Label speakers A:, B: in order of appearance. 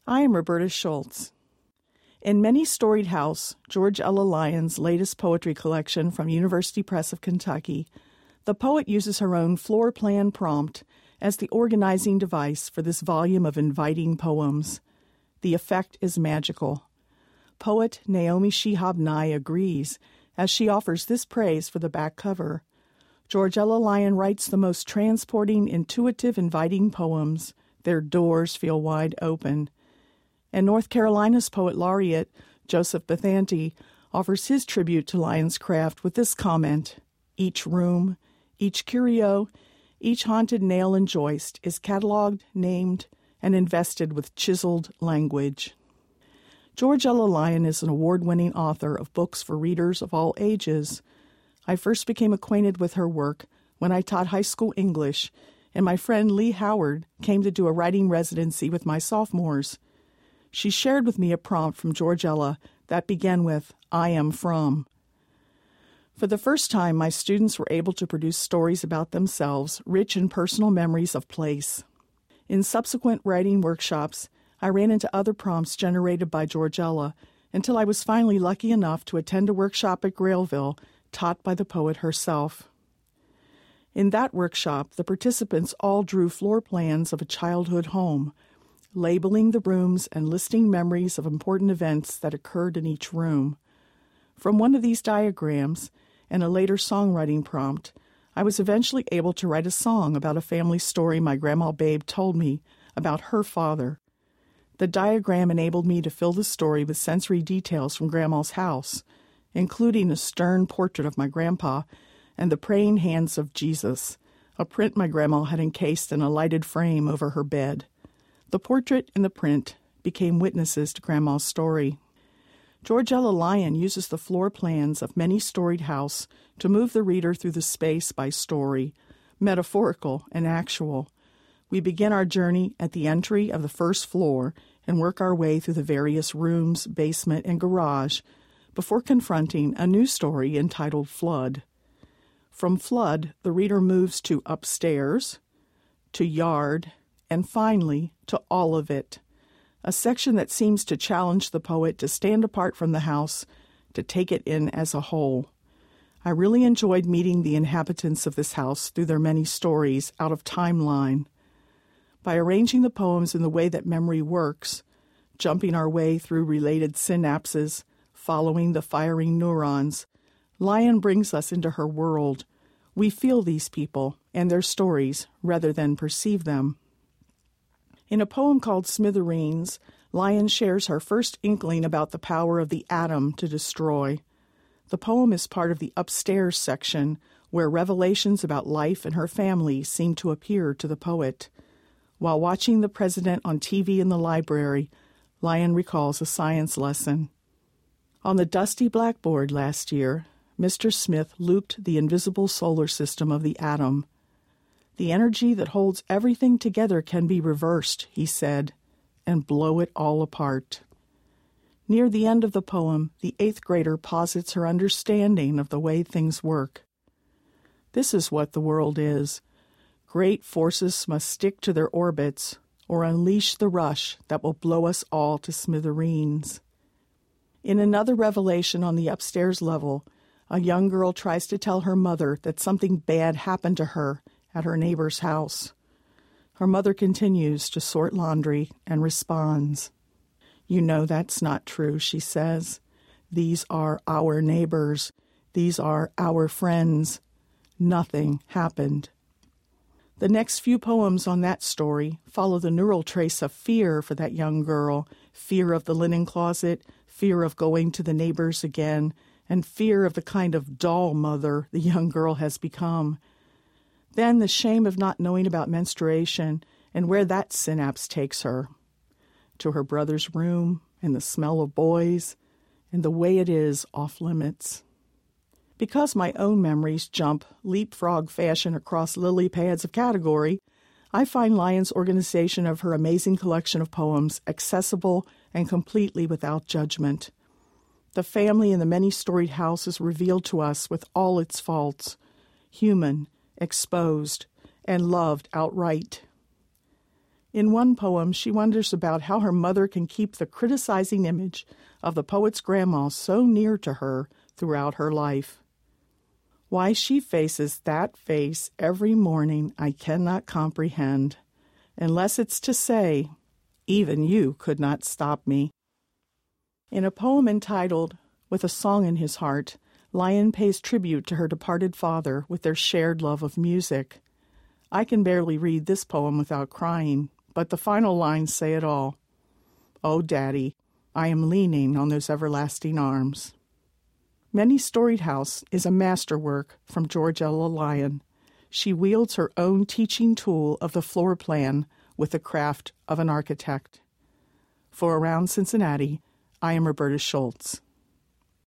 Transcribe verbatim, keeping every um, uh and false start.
A: I am Roberta Schultz. In Many Storied House, George Ella Lyon's latest poetry collection from University Press of Kentucky, the poet uses her own floor plan prompt as the organizing device for this volume of inviting poems. The effect is magical. Poet Naomi Shihab Nye agrees as she offers this praise for the back cover. George Ella Lyon writes the most transporting, intuitive, inviting poems. Their doors feel wide open. And North Carolina's poet laureate, Joseph Bethanti, offers his tribute to Lyon's craft with this comment: each room, each curio, each haunted nail and joist is cataloged, named, and invested with chiseled language. George Ella Lyon is an award-winning author of books for readers of all ages. I first became acquainted with her work when I taught high school English, and my friend Lee Howard came to do a writing residency with my sophomores. She shared with me a prompt from George Ella that began with, "I am from." For the first time, my students were able to produce stories about themselves, rich in personal memories of place. In subsequent writing workshops, I ran into other prompts generated by George Ella until I was finally lucky enough to attend a workshop at Grailville taught by the poet herself. In that workshop, the participants all drew floor plans of a childhood home, labeling the rooms and listing memories of important events that occurred in each room. From one of these diagrams, and a later songwriting prompt, I was eventually able to write a song about a family story my Grandma Babe told me about her father. The diagram enabled me to fill the story with sensory details from Grandma's house, including a stern portrait of my grandpa and the praying hands of Jesus, a print my grandma had encased in a lighted frame over her bed. The portrait and the print became witnesses to Grandma's story. George Ella Lyon uses the floor plans of Many Storied House to move the reader through the space by story, metaphorical and actual. We begin our journey at the entry of the first floor and work our way through the various rooms, basement, and garage before confronting a new story entitled Flood. From Flood, the reader moves to upstairs, to yard, and finally to all of it, a section that seems to challenge the poet to stand apart from the house, to take it in as a whole. I really enjoyed meeting the inhabitants of this house through their many stories out of timeline. By arranging the poems in the way that memory works, jumping our way through related synapses, following the firing neurons, Lyon brings us into her world. We feel these people and their stories rather than perceive them. In a poem called Smithereens, Lyon shares her first inkling about the power of the atom to destroy. The poem is part of the upstairs section, where revelations about life and her family seem to appear to the poet. While watching the president on T V in the library, Lyon recalls a science lesson. On the dusty blackboard last year, Mister Smith looped the invisible solar system of the atom. The energy that holds everything together can be reversed, he said, and blow it all apart. Near the end of the poem, the eighth grader posits her understanding of the way things work. This is what the world is. Great forces must stick to their orbits or unleash the rush that will blow us all to smithereens. In another revelation on the upstairs level, a young girl tries to tell her mother that something bad happened to her at her neighbor's house. Her mother continues to sort laundry and responds, "You know that's not true," she says. "These are our neighbors. These are our friends. Nothing happened." The next few poems on that story follow the neural trace of fear for that young girl, fear of the linen closet, fear of going to the neighbors again, and fear of the kind of doll mother the young girl has become. Then the shame of not knowing about menstruation and where that synapse takes her. To her brother's room and the smell of boys and the way it is off limits. Because my own memories jump leapfrog fashion across lily pads of category, I find Lyon's organization of her amazing collection of poems accessible and completely without judgment. The family in the many-storied house is revealed to us with all its faults, human, exposed, and loved outright. In one poem, she wonders about how her mother can keep the criticizing image of the poet's grandma so near to her throughout her life. Why she faces that face every morning I cannot comprehend, unless it's to say, even you could not stop me. In a poem entitled With a Song in His Heart, Lyon pays tribute to her departed father with their shared love of music. I can barely read this poem without crying, but the final lines say it all. Oh, Daddy, I am leaning on those everlasting arms. Many Storied House is a masterwork from George Ella Lyon. She wields her own teaching tool of the floor plan with the craft of an architect. For Around Cincinnati, I am Roberta Schultz.